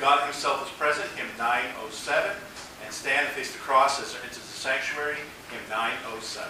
God himself is present, hymn 907. And stand and face the cross as it enters the sanctuary, hymn 907.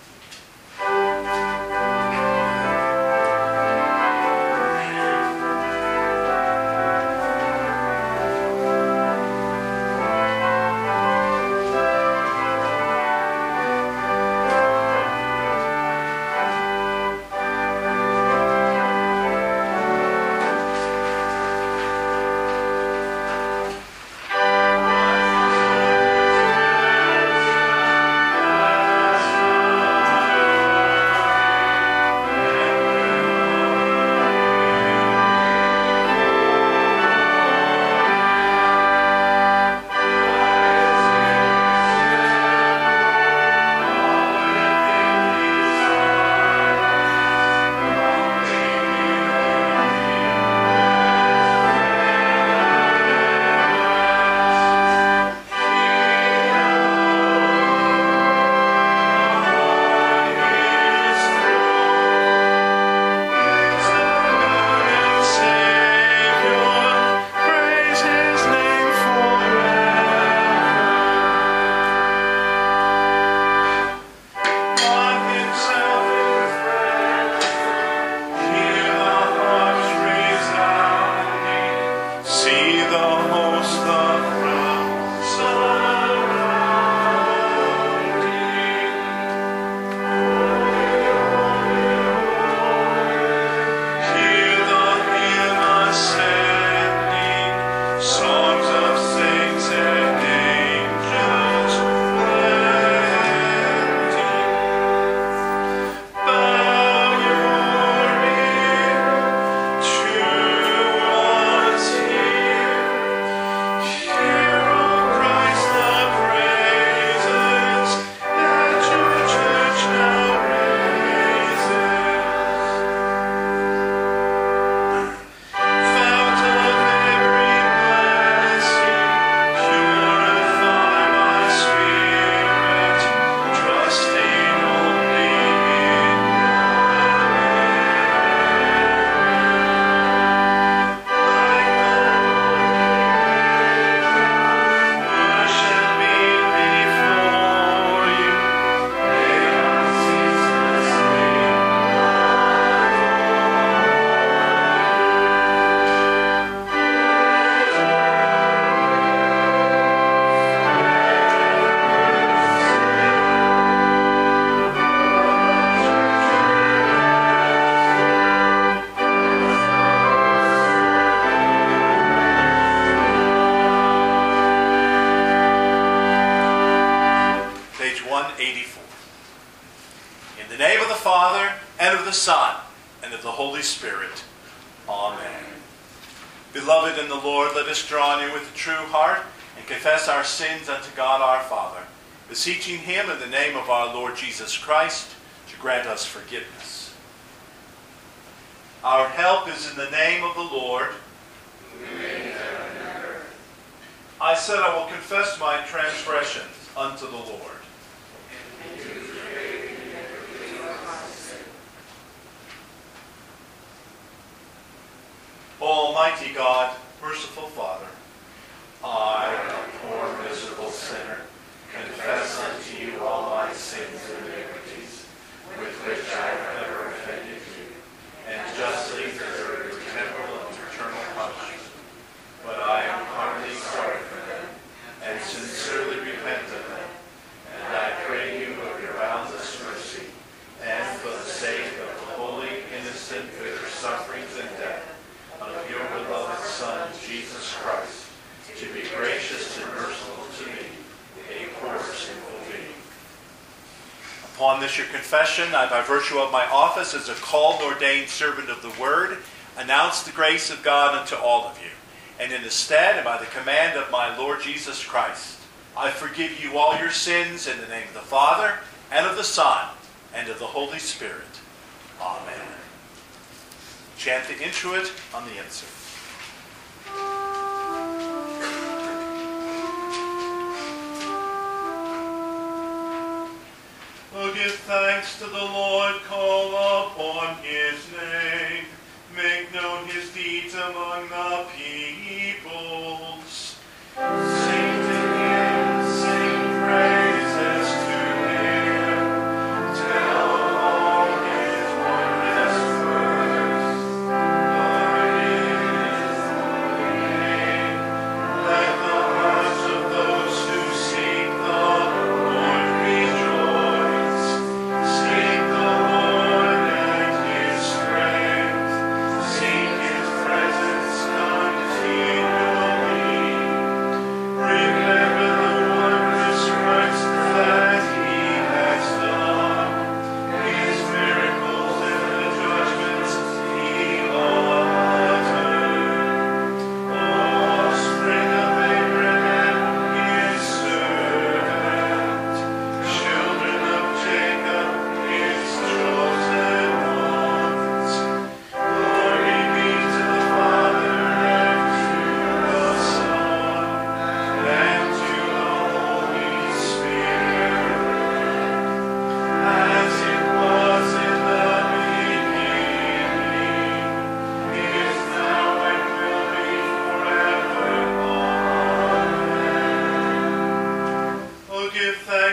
Son, and of the Holy Spirit. Amen. Beloved in the Lord, let us draw near with a true heart and confess our sins unto God our Father, beseeching him in the name of our Lord Jesus Christ to grant us forgiveness. Our help is in the name of the Lord. I said, I will confess my transgressions unto the Lord. Almighty God, merciful Father, I, a poor miserable sinner, confess unto you all my sins and iniquities, with which I have ever offended you, and justly deserve your temporal and eternal punishment. But I am heartily sorry for them, and sincerely repent of them, and I pray you of your boundless mercy, and for the sake of the holy, innocent, bitter sufferings and death of your beloved Son, Jesus Christ, to be gracious and merciful to me, a poor sinful being. Upon this your confession, I, by virtue of my office as a called and ordained servant of the Word, announce the grace of God unto all of you. And in the stead and by the command of my Lord Jesus Christ, I forgive you all your sins in the name of the Father, and of the Son, and of the Holy Spirit. Amen. Chant the introit on the insert. Oh, give thanks to the Lord, call upon his name, make known his deeds among the people.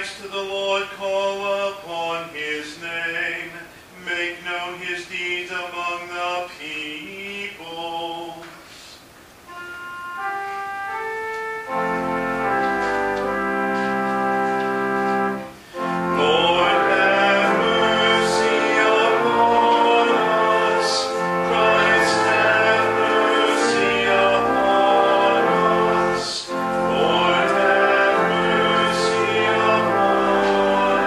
thanks to the Lord, call upon his name, make known his deeds among the peoples. Lord, have mercy upon us. Christ, have mercy upon us. Lord, have mercy upon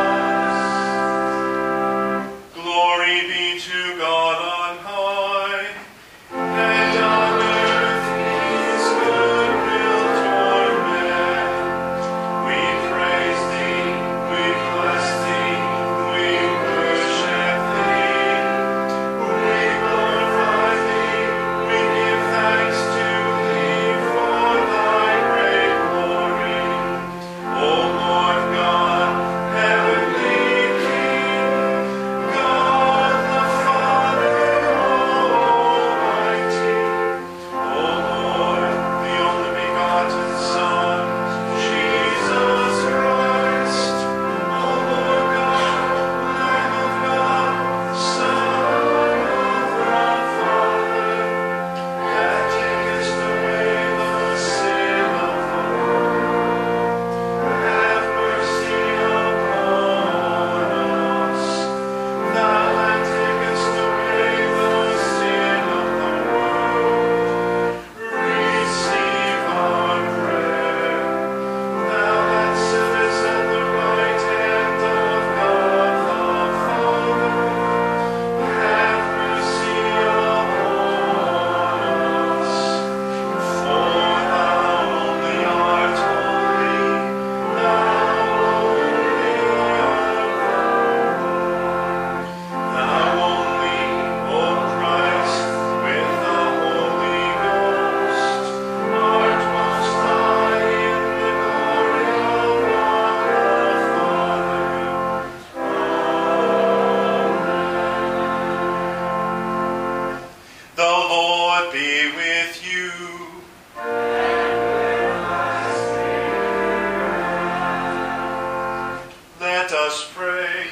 us. Glory be to God on high, and on earth his goodwill toward men. We praise thee, we bless thee, we worship thee. We glorify thee, we give thanks to thee for thy great glory. O Lord God, heavenly King, God the Father Almighty. O Lord, the only begotten Son, Jesus Christ. O Lord God, Lamb of God, Son of the Father, that takest away the sin of the world, have mercy upon us. Thou that takest away the sin of the world, receive our prayer. Thou that sittest at the right hand of God the Father, have mercy upon us. For thou only art holy, thou only art Lord. Thou only, O Christ, with the Holy Ghost, art most high in the glory of God the Father. The Lord be with you. Let us pray.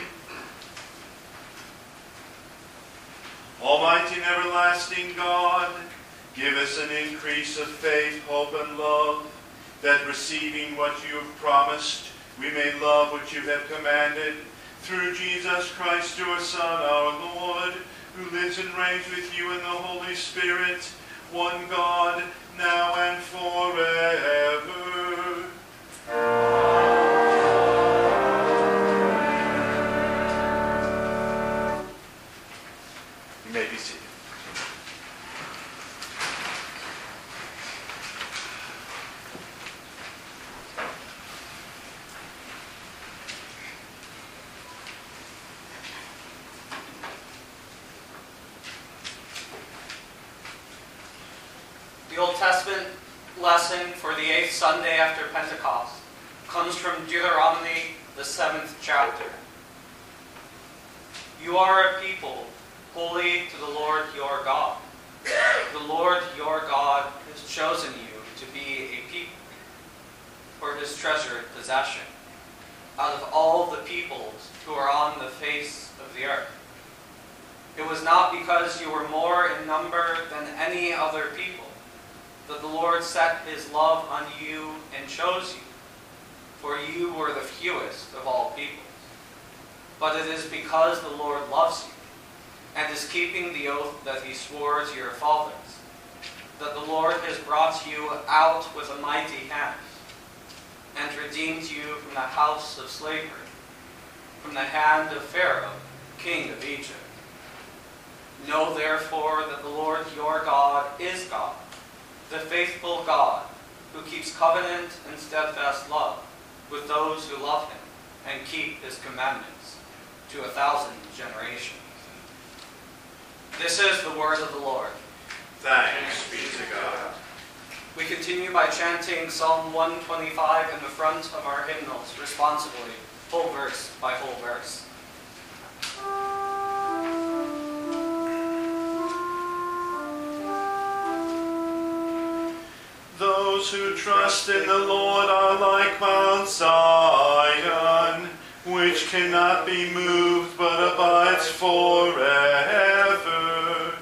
Almighty and everlasting God, give us an increase of faith, hope, and love, that receiving what you have promised, we may love what you have commanded, through Jesus Christ, your Son, our Lord, who lives and reigns with you in the Holy Spirit, one God, now and forever. You may be seated. The Old Testament lesson for the 8th Sunday after Pentecost comes from Deuteronomy, the 7th chapter. You are a people holy to the Lord your God. The Lord your God has chosen you to be a people for his treasured possession out of all the peoples who are on the face of the earth. It was not because you were more in number than any other people that the Lord set his love on you and chose you, for you were the fewest of all peoples. But it is because the Lord loves you and is keeping the oath that he swore to your fathers, that the Lord has brought you out with a mighty hand and redeemed you from the house of slavery, from the hand of Pharaoh, king of Egypt. Know therefore that the Lord your God is God, the faithful God, who keeps covenant and steadfast love with those who love him and keep his commandments to 1,000 generations. This is the word of the Lord. Thanks be to God. We continue by chanting Psalm 125 in the front of our hymnals, responsibly, whole verse by whole verse. Those those who trust in the Lord are like Mount Zion, which cannot be moved but abides forever.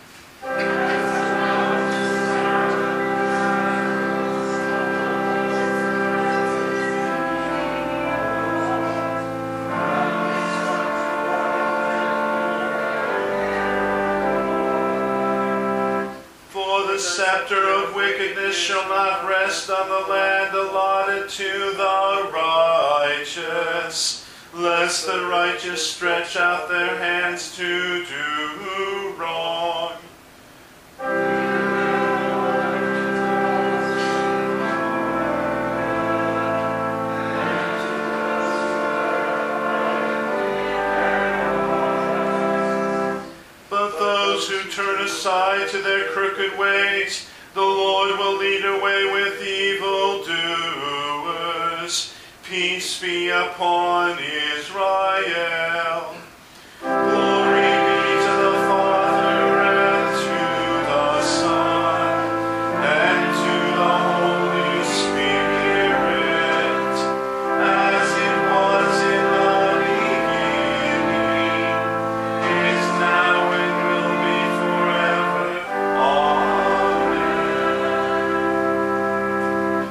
The scepter of wickedness shall not rest on the land allotted to the righteous, lest the righteous stretch out their hands to do wrong. Who turn aside to their crooked ways, the Lord will lead away with evildoers. Peace be upon Israel. Glory be to the Father and to the Son and to the Holy Spirit, as it was in the beginning, is now, and will be forever. Amen.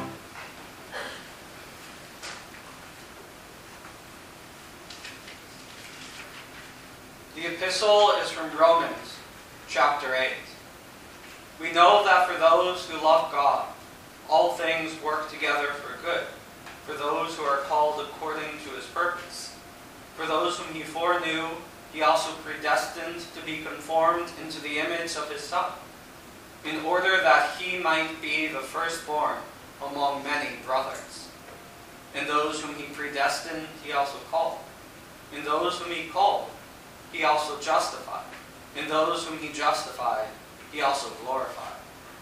The epistle is from Romans, chapter 8. We know that for those who love God, all things work together for good, for those who are called according to his purpose. For those whom he foreknew, he also predestined to be conformed into the image of his Son, in order that he might be the firstborn among many brothers. And those whom he predestined, he also called. And those whom he called, he also justified. And those whom he justified, he also glorified.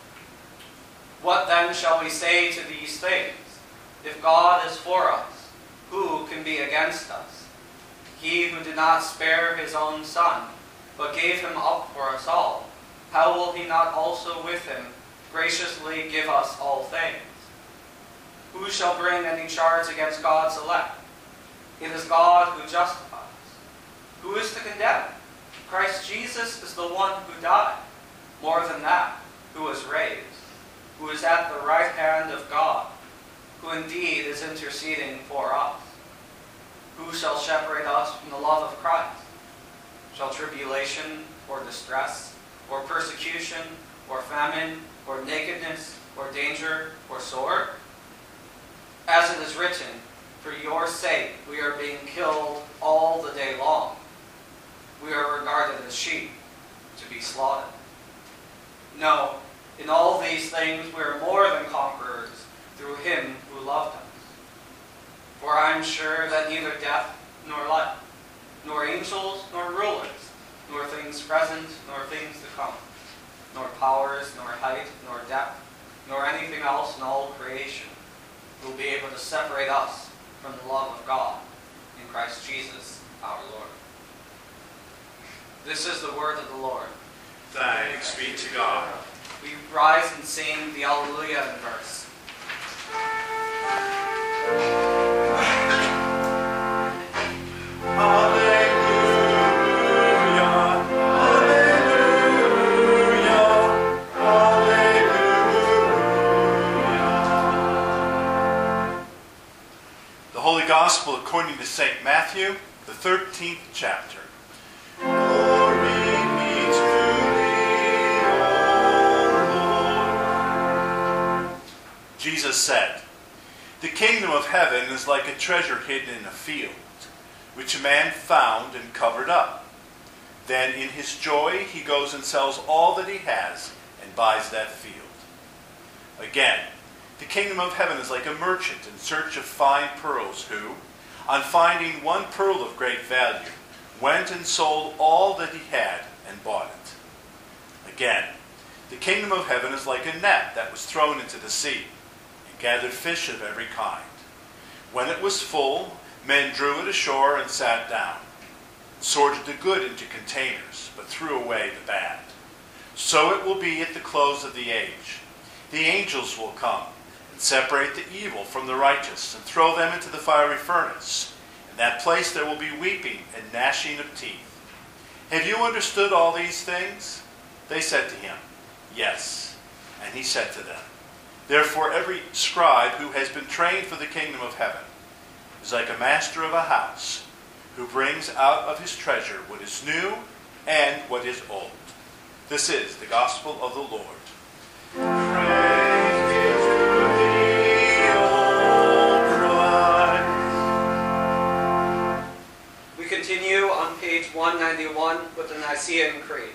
What then shall we say to these things? If God is for us, who can be against us? He who did not spare his own Son, but gave him up for us all, how will he not also with him graciously give us all things? Who shall bring any charge against God's elect? It is God who justifies. Who is to condemn? Christ Jesus is the one who died. More than that, who was raised, who is at the right hand of God, who indeed is interceding for us. Who shall separate us from the love of Christ? Shall tribulation, or distress, or persecution, or famine, or nakedness, or danger, or sword? As it is written, for your sake we are being killed all the day long. We are regarded as sheep to be slaughtered. No, in all these things we are more than conquerors through him who loved us. For I am sure that neither death nor life, nor angels nor rulers, nor things present nor things to come, nor powers, nor height, nor depth, nor anything else in all creation will be able to separate us from the love of God in Christ Jesus our Lord. This is the word of the Lord. Thanks be to God. We rise and sing the Alleluia in verse. The Holy Gospel according to St. Matthew, the 13th chapter. Glory be to thee, O Lord. Jesus said, "The kingdom of heaven is like a treasure hidden in a field, which a man found and covered up. Then in his joy he goes and sells all that he has and buys that field. Again, the kingdom of heaven is like a merchant in search of fine pearls who, on finding one pearl of great value, went and sold all that he had and bought it. Again, the kingdom of heaven is like a net that was thrown into the sea and gathered fish of every kind. When it was full, men drew it ashore and sat down, sorted the good into containers, but threw away the bad. So it will be at the close of the age. The angels will come and separate the evil from the righteous and throw them into the fiery furnace. In that place there will be weeping and gnashing of teeth. Have you understood all these things? They said to him, Yes. And he said to them, Therefore every scribe who has been trained for the kingdom of heaven is like a master of a house who brings out of his treasure what is new and what is old. This is the gospel of the Lord. Praise be to thee, O Christ. We continue on page 191 with the Nicene Creed.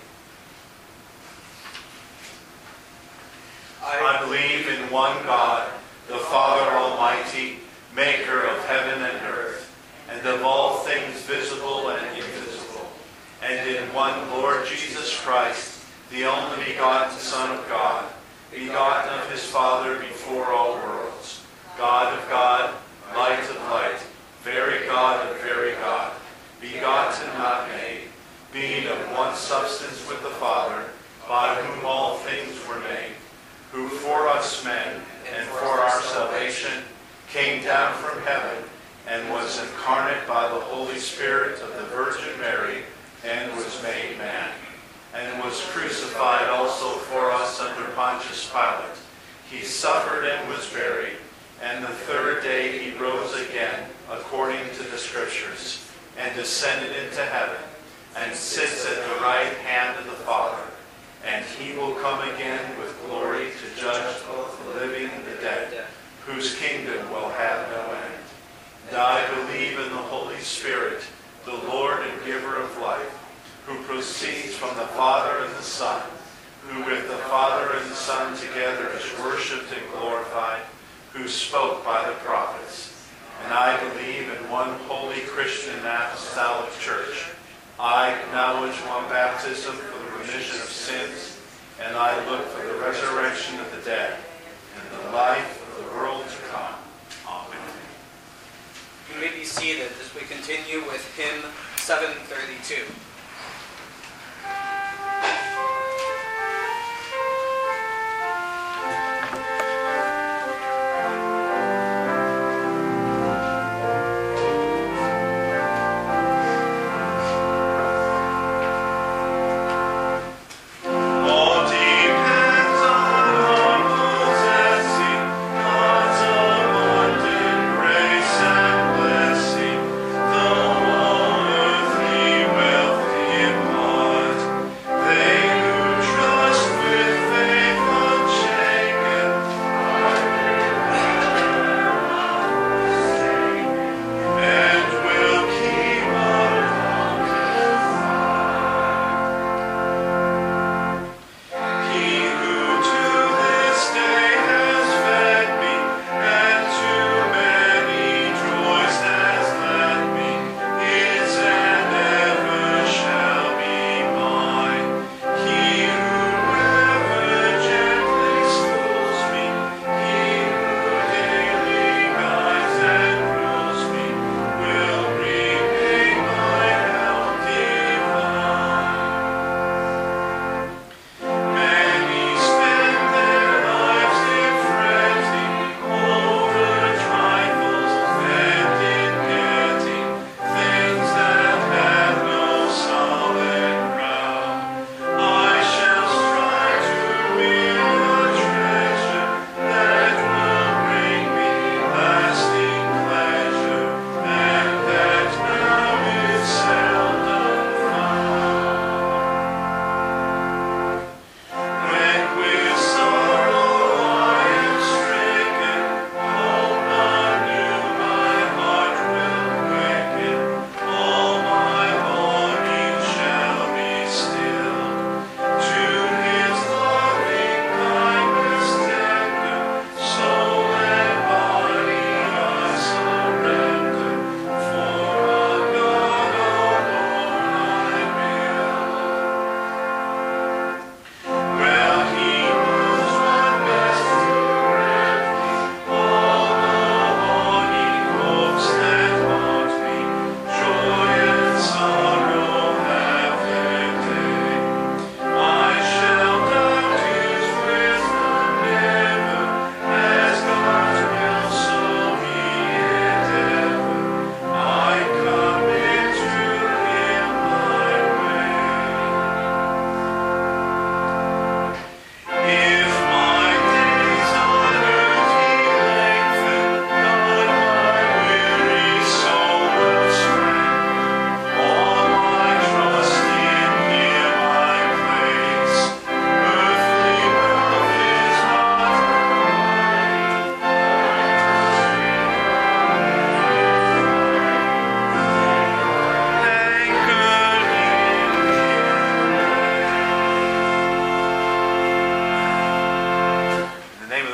I believe in one God, the Father Almighty, maker of heaven and earth, and of all things visible and invisible, and in one Lord Jesus Christ, the only begotten Son of God, begotten of his Father before all worlds, God of God, light of light, very God of very God, begotten, not made, being of one substance with the Father, by whom all things were made, who for us men and for our salvation came down from heaven and was incarnate by the Holy Spirit of the Virgin Mary and was made man, and was crucified also for us under Pontius Pilate. He suffered and was buried, and the third day he rose again according to the Scriptures, and descended into heaven, and sits at the right hand of the Father. And he will come again with glory to judge both the living and the dead, whose kingdom will have no end. And I believe in the Holy Spirit, the Lord and giver of life, who proceeds from the Father and the Son, who with the Father and the Son together is worshipped and glorified, who spoke by the prophets. And I believe in one holy Christian apostolic church. I acknowledge one baptism for the remission of sins, and I look for the resurrection of the dead and the life of the world to come. Amen. You may be seated as we continue with hymn 732. Will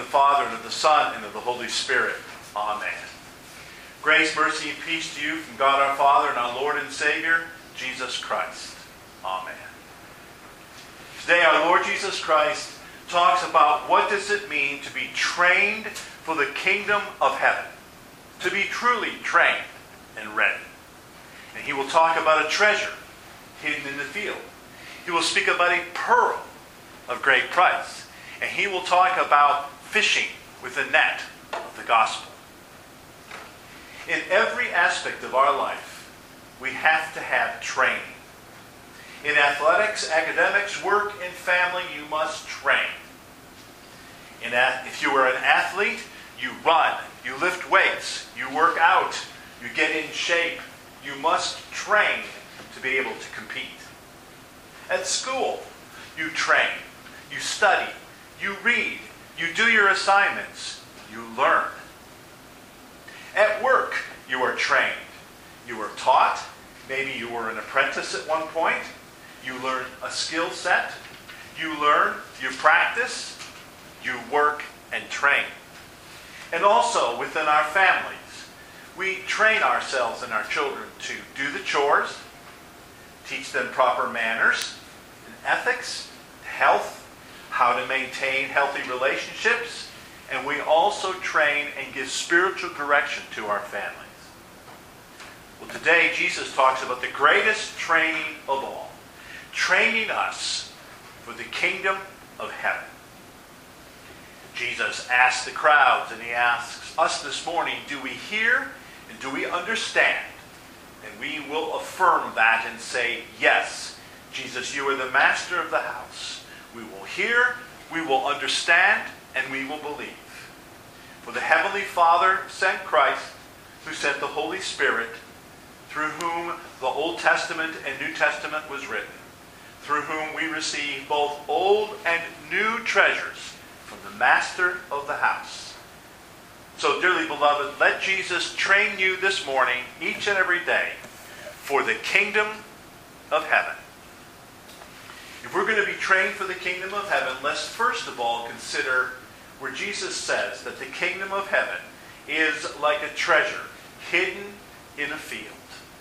Father, and of the Son, and of the Holy Spirit. Amen. Grace, mercy, and peace to you from God our Father and our Lord and Savior, Jesus Christ. Amen. Today our Lord Jesus Christ talks about what does it mean to be trained for the kingdom of heaven. To be truly trained and ready. And he will talk about a treasure hidden in the field. He will speak about a pearl of great price. And he will talk about fishing with a net of the gospel. In every aspect of our life, we have to have training. In athletics, academics, work, and family, you must train. If you are an athlete, you run, you lift weights, you work out, you get in shape. You must train to be able to compete. At school, you train, you study, you read, you do your assignments, you learn. At work, you are trained. You are taught. Maybe you were an apprentice at one point. You learn a skill set. You learn, you practice, you work and train. And also within our families, we train ourselves and our children to do the chores, teach them proper manners and ethics, health, how to maintain healthy relationships, and we also train and give spiritual direction to our families. Well, today Jesus talks about the greatest training of all, training us for the kingdom of heaven. Jesus asks the crowds, and he asks us this morning, do we hear and do we understand? And we will affirm that and say, yes, Jesus, you are the master of the house. We will hear, we will understand, and we will believe. For the Heavenly Father sent Christ, who sent the Holy Spirit, through whom the Old Testament and New Testament was written, through whom we receive both old and new treasures from the master of the house. So, dearly beloved, let Jesus train you this morning, each and every day, for the kingdom of heaven. If we're going to be trained for the kingdom of heaven, let's first of all consider where Jesus says that the kingdom of heaven is like a treasure hidden in a field.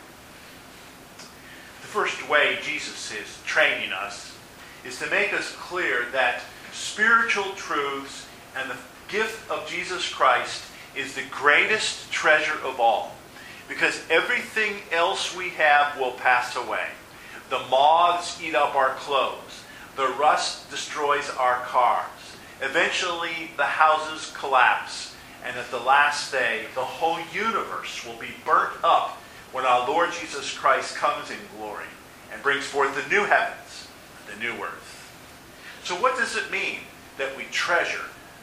The first way Jesus is training us is to make us clear that spiritual truths and the gift of Jesus Christ is the greatest treasure of all. Because everything else we have will pass away. The moths eat up our clothes. The rust destroys our cars. Eventually, the houses collapse. And at the last day, the whole universe will be burnt up when our Lord Jesus Christ comes in glory and brings forth the new heavens, the new earth. So what does it mean that we treasure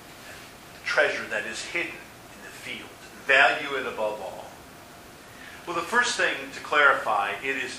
the treasure that is hidden in the field, value it above all? Well, the first thing to clarify is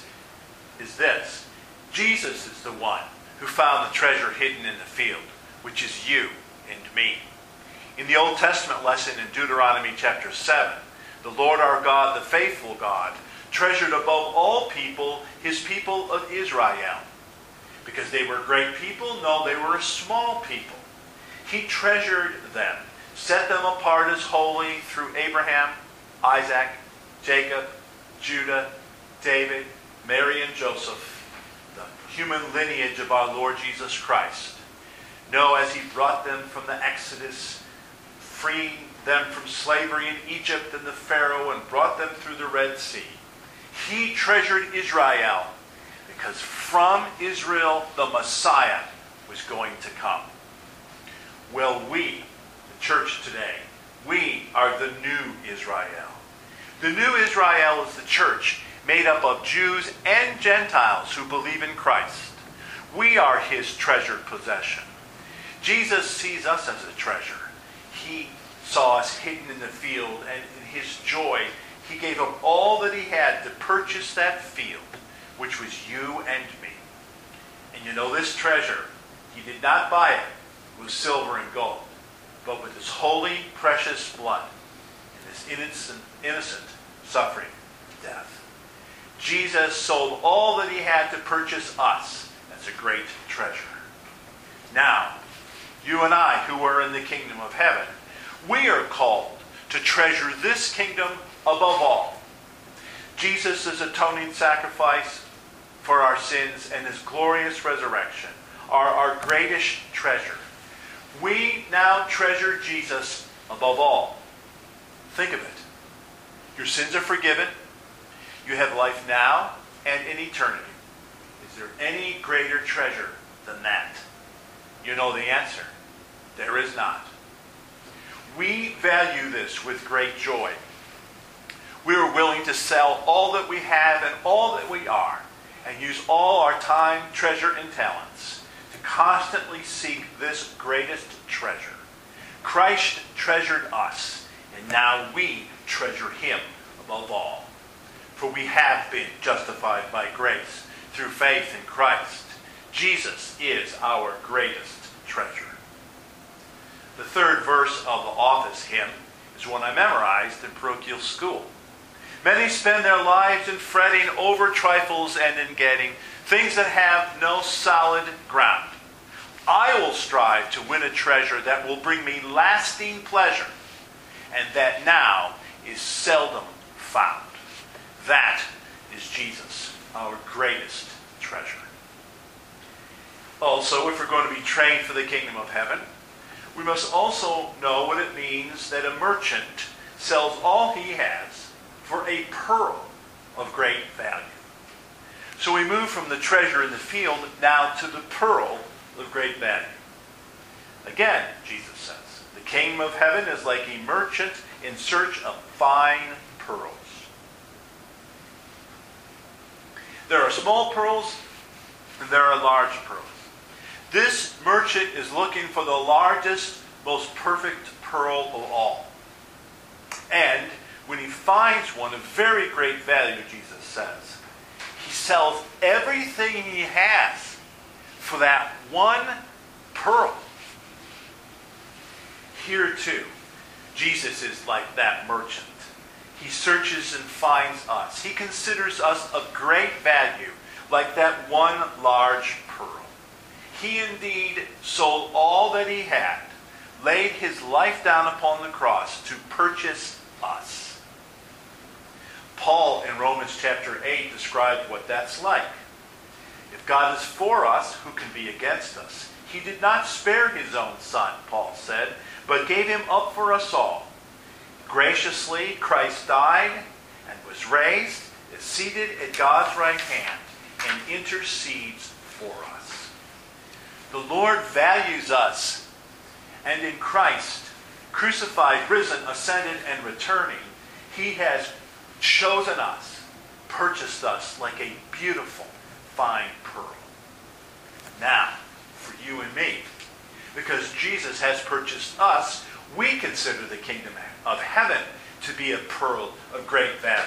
this. Jesus is the one who found the treasure hidden in the field, which is you and me. In the Old Testament lesson in Deuteronomy chapter 7, the Lord our God, the faithful God, treasured above all people his people of Israel. Because they were great people? No, they were a small people. He treasured them, set them apart as holy through Abraham, Isaac, Jacob, Judah, David, Mary, and Joseph, the human lineage of our Lord Jesus Christ. No, as he brought them from the Exodus, freeing them from slavery in Egypt and the Pharaoh, and brought them through the Red Sea. He treasured Israel because from Israel the Messiah was going to come. Well, we, the church today, we are the new Israel. The new Israel is the church made up of Jews and Gentiles who believe in Christ. We are his treasured possession. Jesus sees us as a treasure. He saw us hidden in the field, and in his joy, he gave up all that he had to purchase that field, which was you and me. And you know this treasure, he did not buy it with silver and gold, but with his holy, precious blood and his innocent suffering death. Jesus sold all that he had to purchase us. That's a great treasure. Now, you and I who are in the kingdom of heaven, we are called to treasure this kingdom above all. Jesus' atoning sacrifice for our sins and his glorious resurrection are our greatest treasure. We now treasure Jesus above all. Think of it. Your sins are forgiven. You have life now and in eternity. Is there any greater treasure than that? You know the answer. There is not. We value this with great joy. We are willing to sell all that we have and all that we are and use all our time, treasure, and talents to constantly seek this greatest treasure. Christ treasured us, and now we treasure him above all. For we have been justified by grace through faith in Christ. Jesus is our greatest treasure. The third verse of the office hymn is one I memorized in parochial school. Many spend their lives in fretting over trifles and in getting things that have no solid ground. I will strive to win a treasure that will bring me lasting pleasure, and that now is seldom found. That is Jesus, our greatest treasure. Also, if we're going to be trained for the kingdom of heaven, we must also know what it means that a merchant sells all he has for a pearl of great value. So we move from the treasure in the field now to the pearl of great value. Again, Jesus says, the kingdom of heaven is like a merchant in search of fine pearls. There are small pearls and there are large pearls. This merchant is looking for the largest, most perfect pearl of all. And when he finds one of very great value, Jesus says, he sells everything he has for that one pearl. Here too, Jesus is like that merchant. He searches and finds us. He considers us of great value, like that one large pearl. He indeed sold all that he had, laid his life down upon the cross to purchase us. Paul in Romans chapter 8 described what that's like. If God is for us, who can be against us? He did not spare his own son, Paul said, but gave him up for us all. Graciously, Christ died and was raised, is seated at God's right hand, and intercedes for us. The Lord values us, and in Christ, crucified, risen, ascended, and returning, he has chosen us, purchased us like a beautiful, fine pearl. Now, for you and me, because Jesus has purchased us, we consider the kingdom of heaven to be a pearl of great value.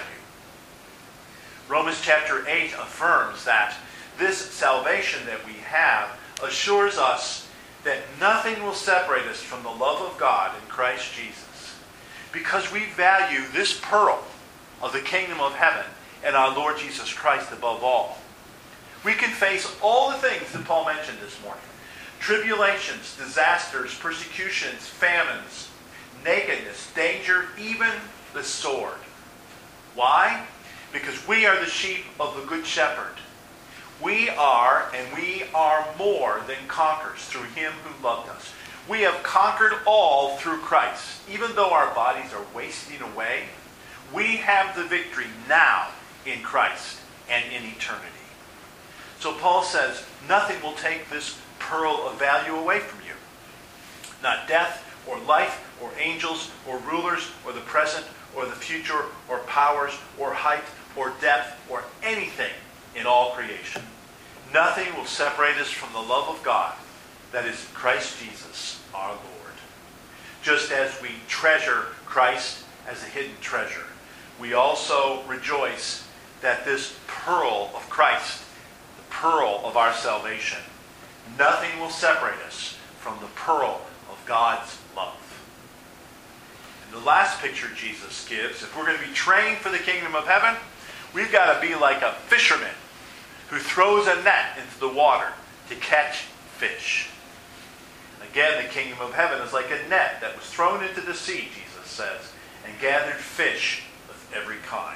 Romans chapter 8 affirms that this salvation that we have assures us that nothing will separate us from the love of God in Christ Jesus, because we value this pearl of the kingdom of heaven and our Lord Jesus Christ above all. We can face all the things that Paul mentioned this morning: tribulations, disasters, persecutions, famines, nakedness, danger, even the sword. Why? Because we are the sheep of the Good Shepherd. We are, and we are more than conquerors through him who loved us. We have conquered all through Christ. Even though our bodies are wasting away, we have the victory now in Christ and in eternity. So Paul says, nothing will take this pearl of value away from you. Not death or life or angels or rulers or the present or the future or powers or height or depth or anything in all creation. Nothing will separate us from the love of God that is in Christ Jesus our Lord. Just as we treasure Christ as a hidden treasure, we also rejoice that this pearl of Christ, the pearl of our salvation, nothing will separate us from the pearl of God's love. And the last picture Jesus gives, if we're going to be trained for the kingdom of heaven, we've got to be like a fisherman who throws a net into the water to catch fish. Again, the kingdom of heaven is like a net that was thrown into the sea, Jesus says, and gathered fish of every kind.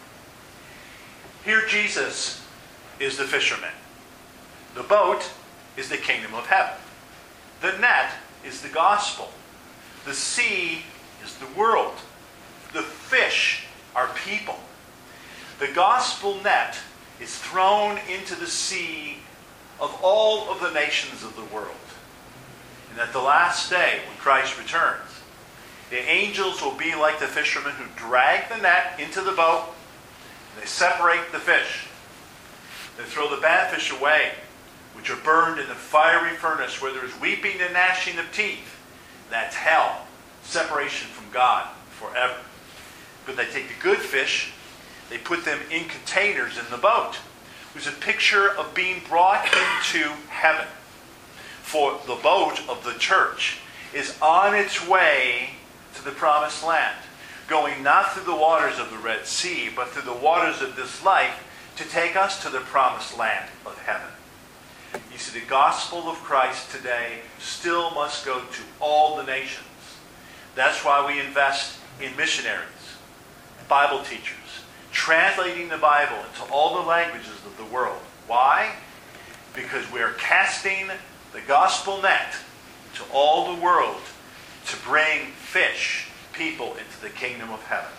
Here Jesus is the fisherman. The boat is the kingdom of heaven. The net is the gospel. The sea is the world. The fish are people. The gospel net is thrown into the sea of all of the nations of the world. And at the last day, when Christ returns, the angels will be like the fishermen who drag the net into the boat. And they separate the fish. They throw the bad fish away, which are burned in the fiery furnace where there is weeping and gnashing of teeth. That's hell. Separation from God forever. But they take the good fish, they put them in containers in the boat. It was a picture of being brought into heaven. For the boat of the church is on its way to the promised land, going not through the waters of the Red Sea, but through the waters of this life to take us to the promised land of heaven. You see, the gospel of Christ today still must go to all the nations. That's why we invest in missionaries, Bible teachers, translating the Bible into all the languages of the world. Why? Because we are casting the gospel net to all the world to bring fish, people, into the kingdom of heaven.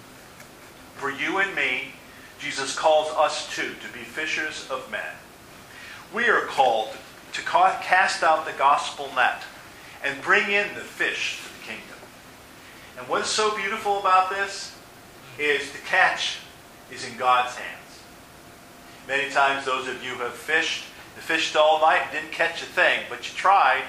For you and me, Jesus calls us too to be fishers of men. We are called to cast out the gospel net and bring in the fish to the kingdom. And what is so beautiful about this is the catch is in God's hands. Many times those of you who have fished all night and didn't catch a thing, but you tried.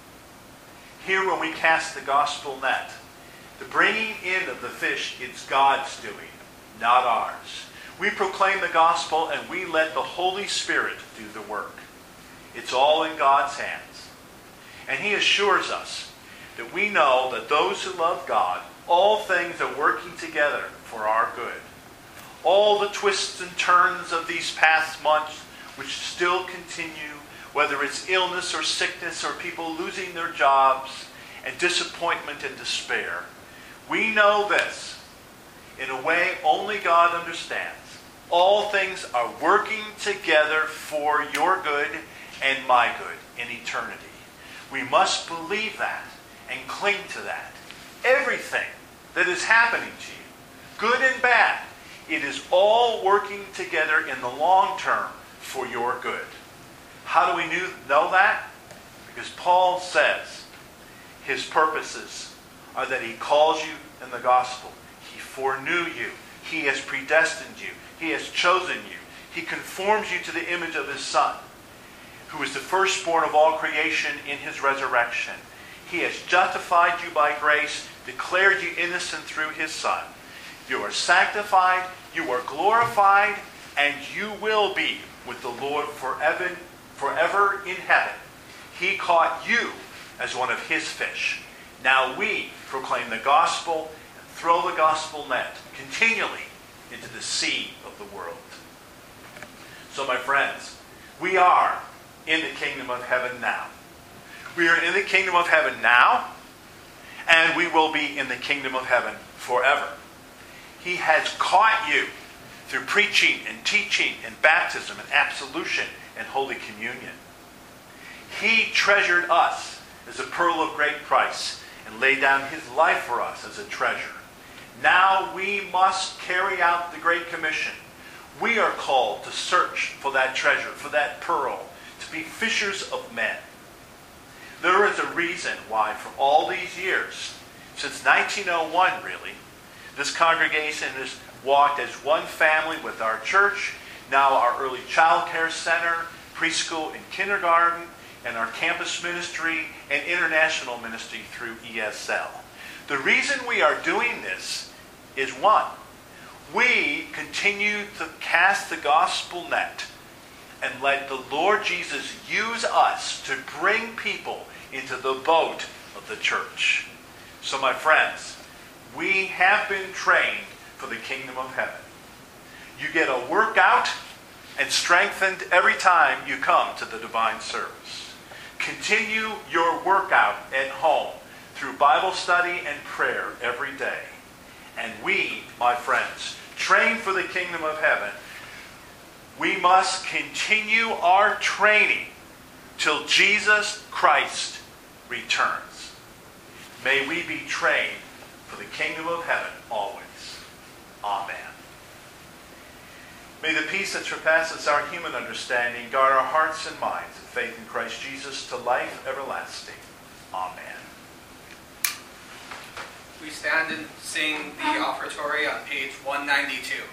Here when we cast the gospel net, the bringing in of the fish is God's doing, not ours. We proclaim the gospel and we let the Holy Spirit do the work. It's all in God's hands. And He assures us that we know that those who love God, all things are working together for our good. All the twists and turns of these past months, which still continue, whether it's illness or sickness or people losing their jobs and disappointment and despair, we know this in a way only God understands. All things are working together for your good and my good in eternity. We must believe that and cling to that. Everything that is happening to you, good and bad, it is all working together in the long term for your good. How do we know that? Because Paul says his purposes are that he calls you in the gospel. He foreknew you. He has predestined you. He has chosen you. He conforms you to the image of His Son, who is the firstborn of all creation in His resurrection. He has justified you by grace, declared you innocent through His Son. You are sanctified, you are glorified, and you will be with the Lord forever in heaven. He caught you as one of His fish. Now we proclaim the gospel and throw the gospel net continually into the sea of the world. So my friends, we are in the kingdom of heaven now. We are in the kingdom of heaven now, and we will be in the kingdom of heaven forever. He has caught you through preaching and teaching and baptism and absolution and Holy Communion. He treasured us as a pearl of great price and laid down His life for us as a treasure. Now we must carry out the Great Commission. We are called to search for that treasure, for that pearl, to be fishers of men. There is a reason why for all these years, since 1901 really, this congregation has walked as one family with our church, now our early child care center, preschool and kindergarten, and our campus ministry and international ministry through ESL. The reason we are doing this is one, we continue to cast the gospel net and let the Lord Jesus use us to bring people into the boat of the church. So my friends, we have been trained for the kingdom of heaven. You get a workout and strengthened every time you come to the divine service. Continue your workout at home through Bible study and prayer every day. And we, my friends, train for the kingdom of heaven. We must continue our training till Jesus Christ returns. May we be trained for the kingdom of heaven always. Amen. May the peace that surpasses our human understanding guard our hearts and minds in faith in Christ Jesus to life everlasting. Amen. We stand and sing the offertory on page 192.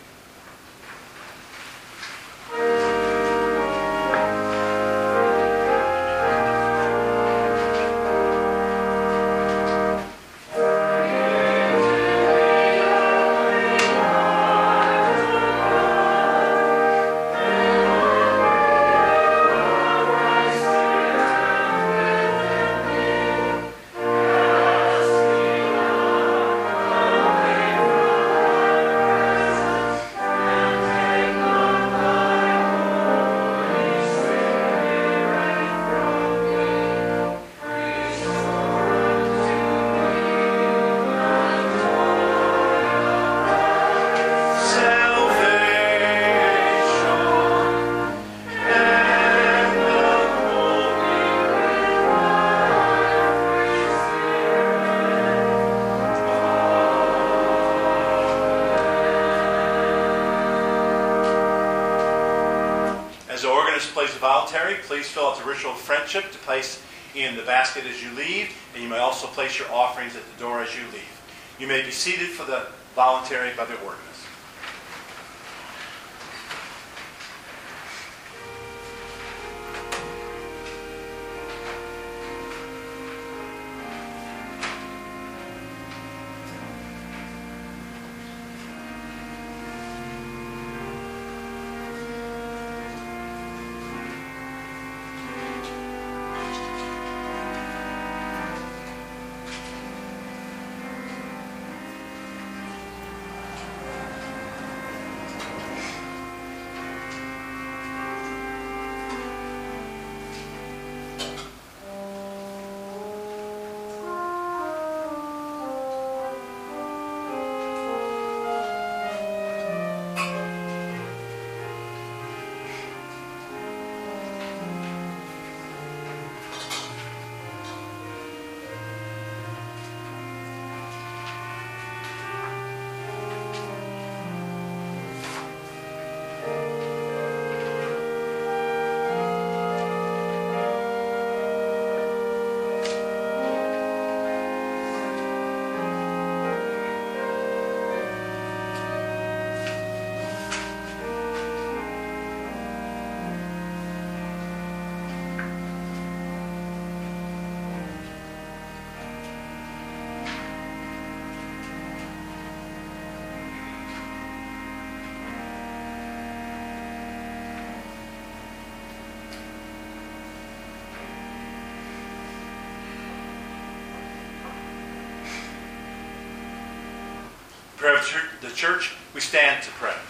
Please fill out the ritual of friendship to place in the basket as you leave, and you may also place your offerings at the door as you leave. You may be seated for the voluntary by the organist. Prayer of the church, we stand to pray.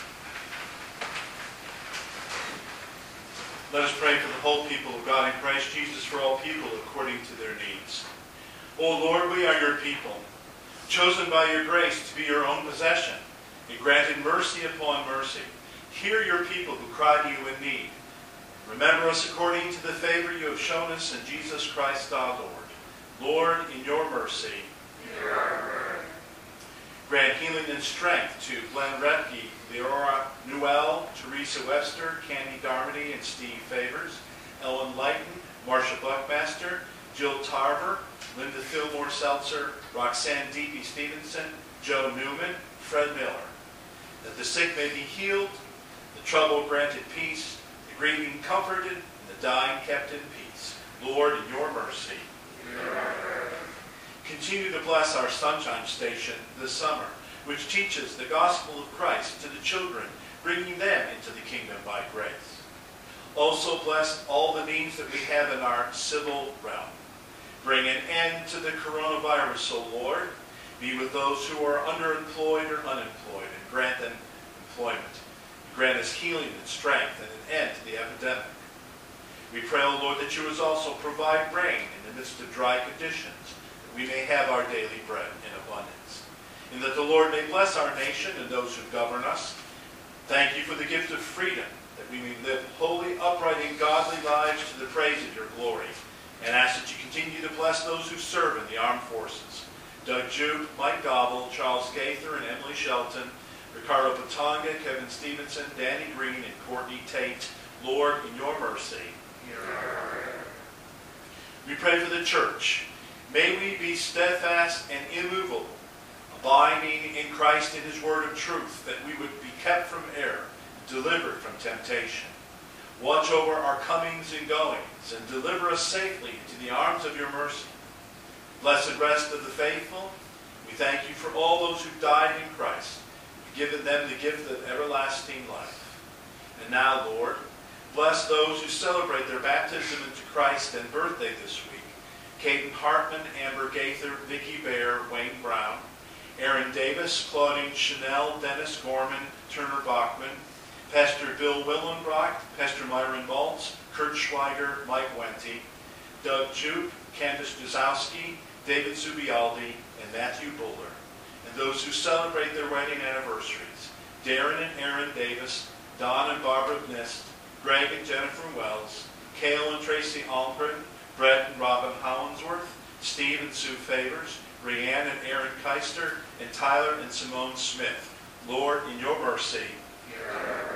Let us pray for the whole people of God in Christ Jesus, for all people according to their needs. O Lord, we are your people, chosen by your grace to be your own possession, and granted mercy upon mercy. Hear your people who cry to you in need. Remember us according to the favor you have shown us in Jesus Christ our Lord. Lord, in your mercy, hear our prayer. Grant healing and strength to Glenn Repke, Leora Newell, Teresa Webster, Candy Darmody, and Steve Favors, Ellen Lighton, Marcia Buckmaster, Jill Tarver, Linda Fillmore Seltzer, Roxanne Deepy Stevenson, Joe Newman, Fred Miller. That the sick may be healed, the troubled granted peace, the grieving comforted, and the dying kept in peace. Lord, in your mercy, hear our prayer. Continue to bless our Sunshine Station this summer, which teaches the gospel of Christ to the children, bringing them into the kingdom by grace. Also bless all the needs that we have in our civil realm. Bring an end to the coronavirus, O Lord. Be with those who are underemployed or unemployed, and grant them employment. Grant us healing and strength and an end to the epidemic. We pray, O Lord, that you would also provide rain in the midst of dry conditions, that we may have our daily bread in abundance. And that the Lord may bless our nation and those who govern us. Thank you for the gift of freedom, that we may live holy, upright, and godly lives to the praise of your glory. And ask that you continue to bless those who serve in the armed forces. Doug Jupe, Mike Gobble, Charles Gaither, and Emily Shelton, Ricardo Patanga, Kevin Stevenson, Danny Green, and Courtney Tate. Lord, in your mercy, hear our prayer. We pray for the church. May we be steadfast and immovable, abiding in Christ in his word of truth, that we would be kept from error, delivered from temptation. Watch over our comings and goings, and deliver us safely into the arms of your mercy. Blessed rest of the faithful, we thank you for all those who died in Christ, given them the gift of everlasting life. And now, Lord, bless those who celebrate their baptism into Christ and birthday this week. Caden Hartman, Amber Gaither, Vicki Bear, Wayne Brown, Aaron Davis, Claudine Chanel, Dennis Gorman, Turner Bachman, Pastor Bill Willenbrock, Pastor Myron Maltz, Kurt Schweiger, Mike Wente, Doug Jupe, Candace Duzowski, David Zubialdi, and Matthew Buller, and those who celebrate their wedding anniversaries, Darren and Aaron Davis, Don and Barbara Nist, Greg and Jennifer Wells, Cale and Tracy Almgren, Brett and Robin Hollingsworth, Steve and Sue Favors, Rianne and Aaron Keister, and Tyler and Simone Smith. Lord, in your mercy, hear our prayer.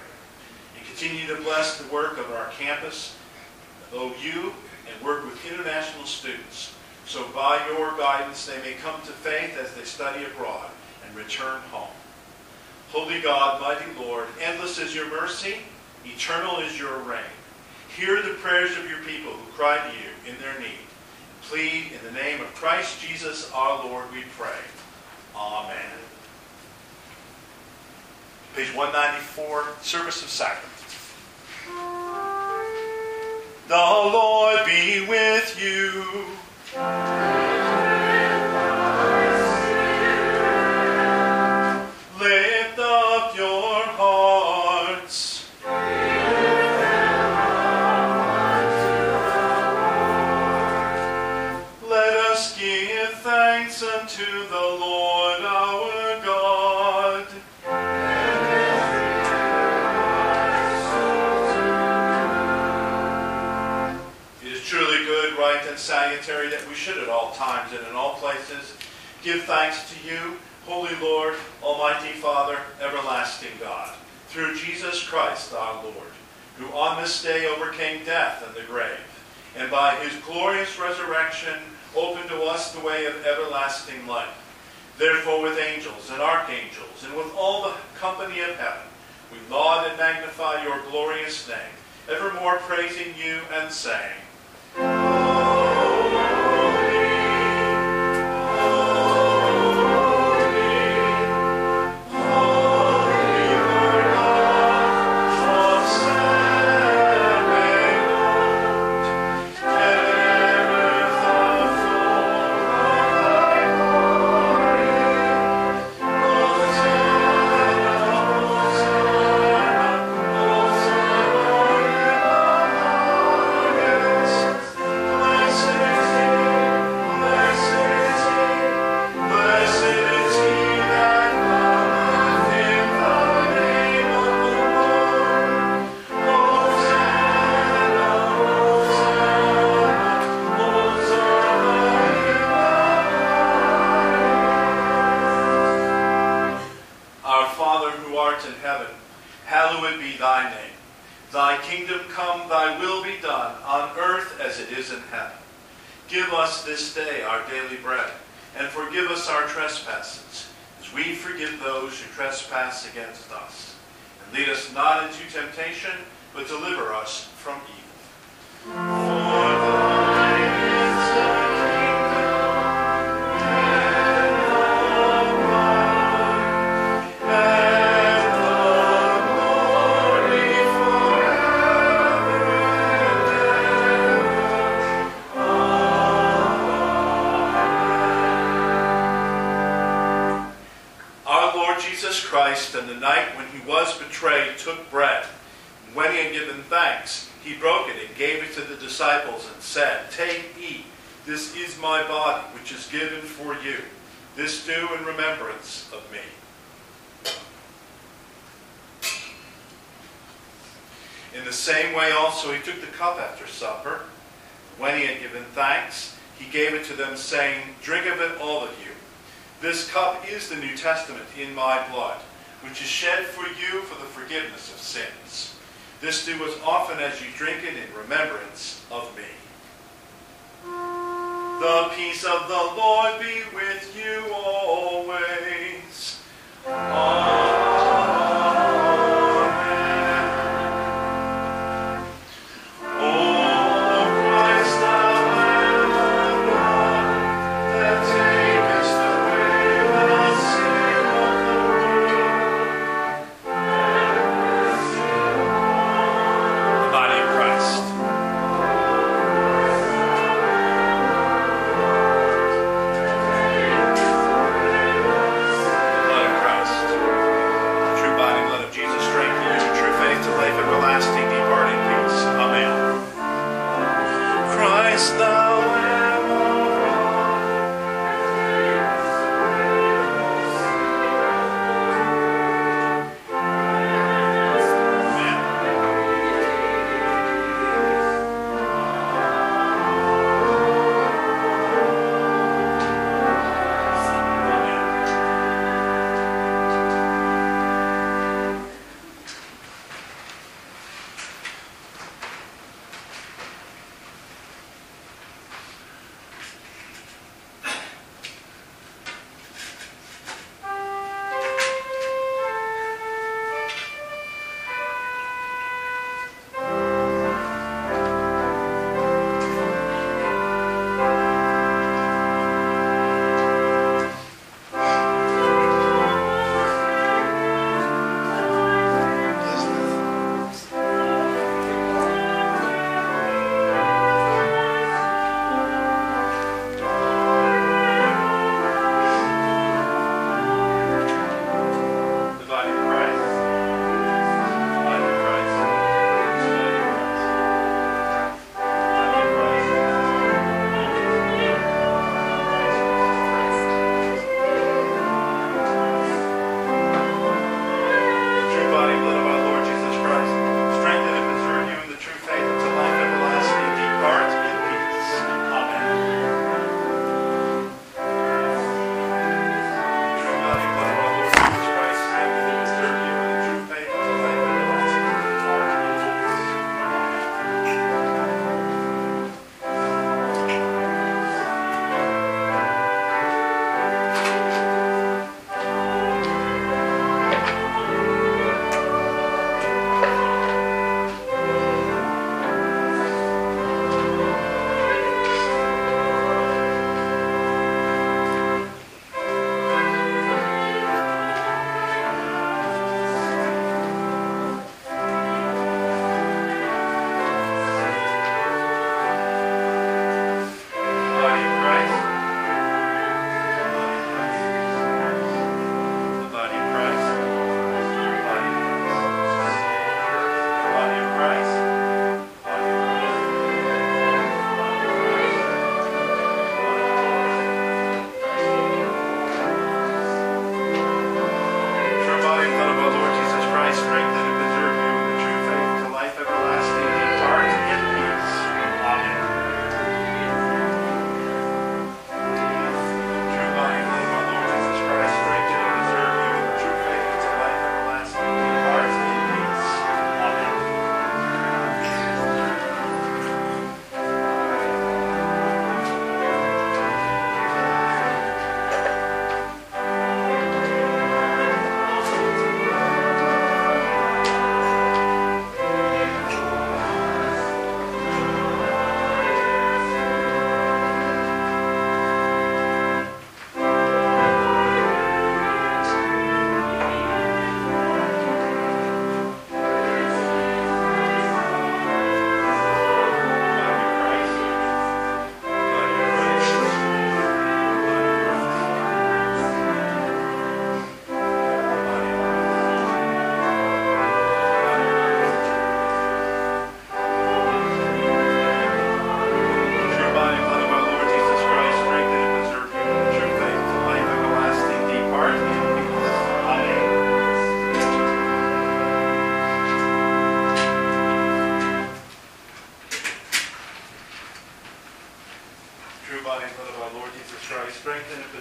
And continue to bless the work of our campus, OU, and work with international students, so by your guidance they may come to faith as they study abroad and return home. Holy God, mighty Lord, endless is your mercy, eternal is your reign. Hear the prayers of your people who cry to you in their need. Plead in the name of Christ Jesus our Lord, we pray. Amen. Page 194, Service of Sacrament. The Lord be with you. Lift up your hearts. Let us give thanks unto the Lord our God. It is truly good, right, and salutary that we should at all times and in all places give thanks to you, Holy Lord, Almighty Father, everlasting God, through Jesus Christ our Lord, who on this day overcame death and the grave, and by his glorious resurrection opened to us the way of everlasting life. Therefore with angels and archangels and with all the company of heaven, we laud and magnify your glorious name, evermore praising you and saying, hallowed be thy name. Thy kingdom come, thy will be done, on earth as it is in heaven. Give us this day our daily bread, and forgive us our trespasses, as we forgive those who trespass against us. And lead us not into temptation, but deliver us from evil. For thine is the Christ, on the night when he was betrayed, took bread, and when he had given thanks, He broke it and gave it to the disciples and said, "Take, eat. This is my body, which is given for you. This do in remembrance of me." In the same way also he took the cup after supper. When he had given thanks, he gave it to them, saying, "Drink of it, all of you. This cup is the New Testament in my blood, which is shed for you for the forgiveness of sins. This do as often as you drink it in remembrance of me." The peace of the Lord be with you always.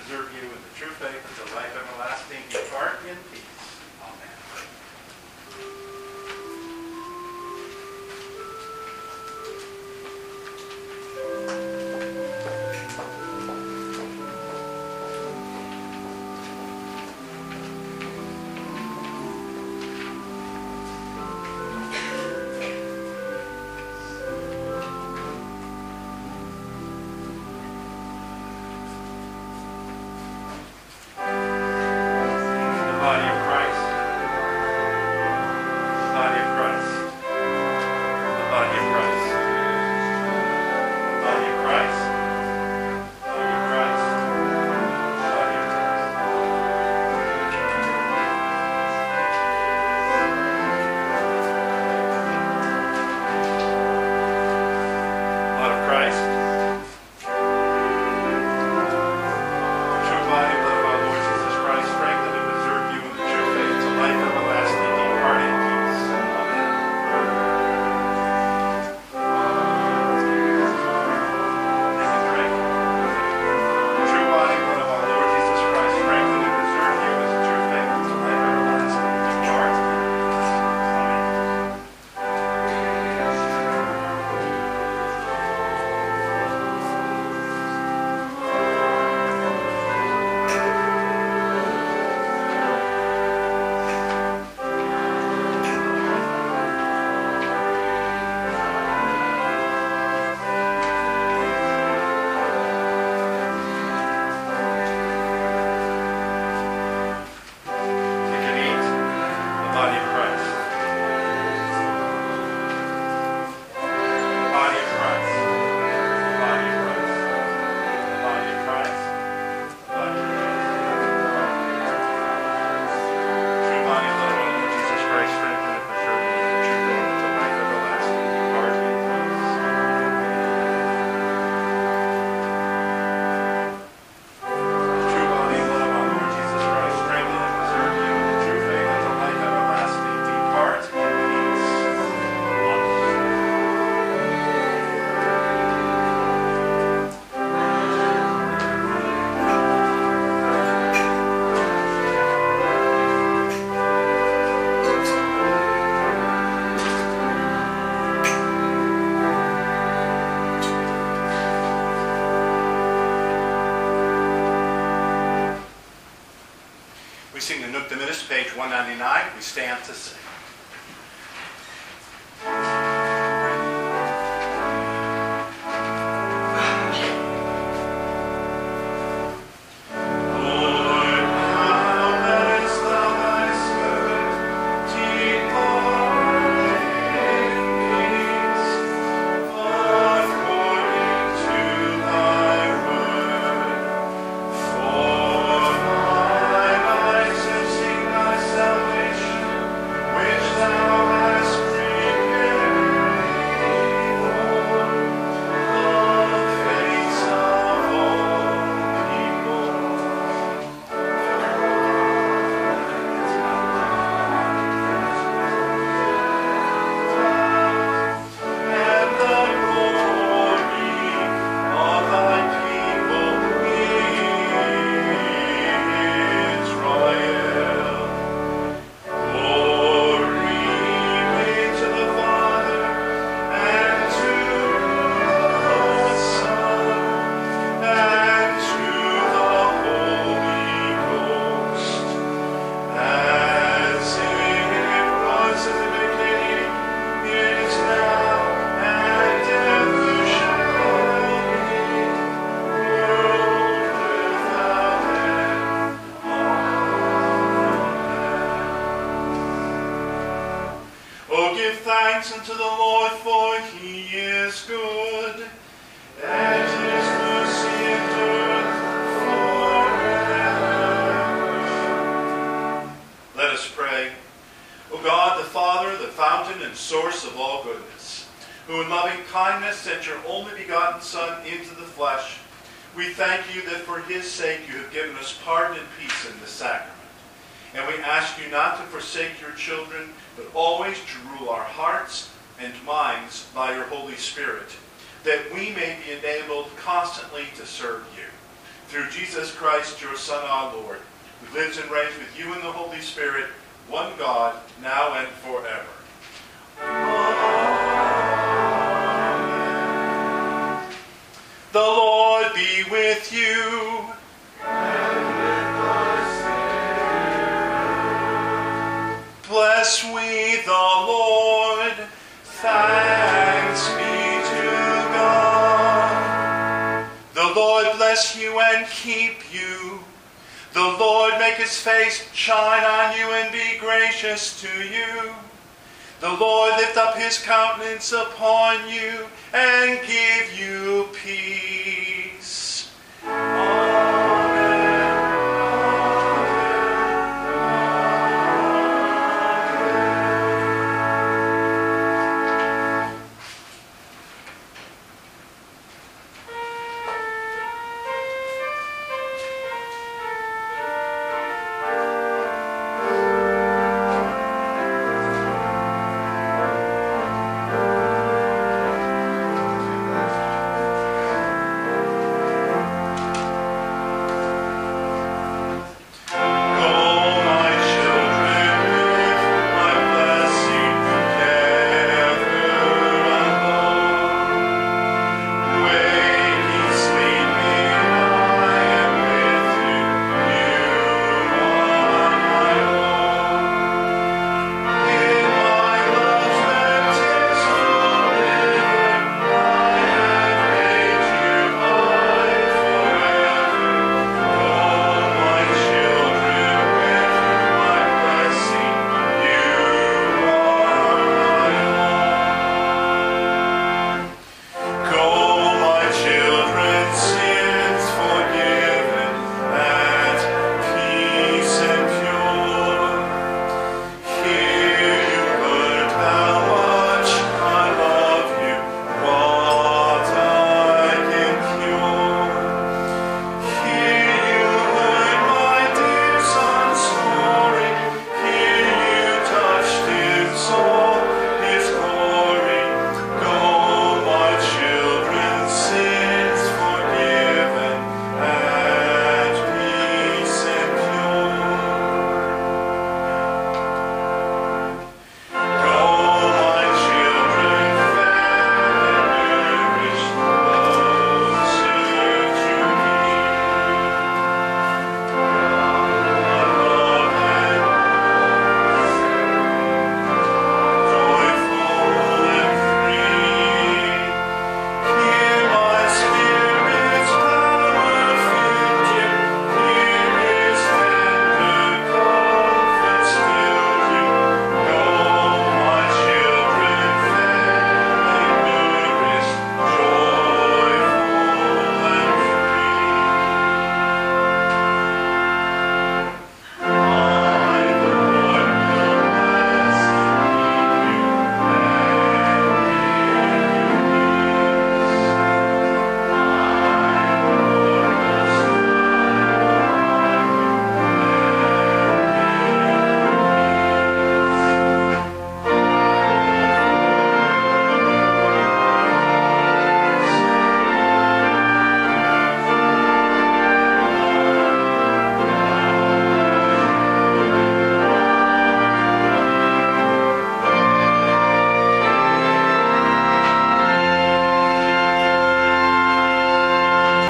preserve you in the true faith until life everlasting. Depart in peace. Amen. Sing the Nunc Dimittis, page 199. We stand to sing. Thanks unto the Lord, for he is good, and his mercy endureth forever. Let us pray. O God, the Father, the fountain and source of all goodness, who in loving kindness sent your only begotten Son into the flesh, we thank you that for his sake you have given us pardon and peace in this sacrament. And we ask you not to forsake your children, but always to rule our hearts and minds by your Holy Spirit, that we may be enabled constantly to serve you. through Jesus Christ, your Son, our Lord, who lives and reigns with you in the Holy Spirit, one God, now and forever. Amen. The Lord be with you. And with thy spirit. Bless we the Lord. Thanks be to God. The Lord bless you and keep you. The Lord make his face shine on you and be gracious to you. The Lord lift up his countenance upon you and give you peace.